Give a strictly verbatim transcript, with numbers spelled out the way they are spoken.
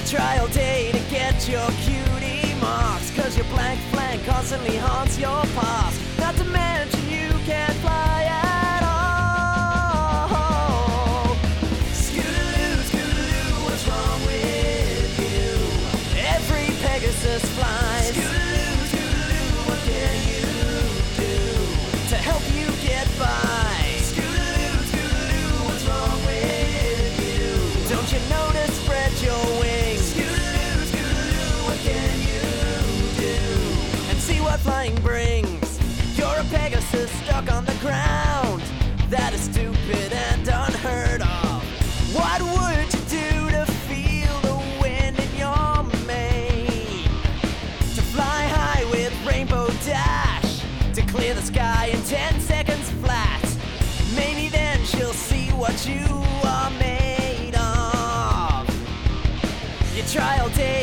try all day to get your cutie marks, cause your blank flank constantly haunts your past. Not to mention you can't fly at all. Scootaloo, Scootaloo, what's wrong with you? Every Pegasus flies. Scootaloo, Scootaloo, what can you do to help you get by? Scootaloo, Scootaloo, what's wrong with you? Don't you know to spread your wings? Scootaloo, Scootaloo, what can you do? And see what flying brings. You're a Pegasus stuck on the ground. That is stupid and unheard of. What would you do to feel the wind in your mane? To fly high with Rainbow Dash, to clear the sky in ten seconds flat. Maybe then she'll see what you are made of. You try all day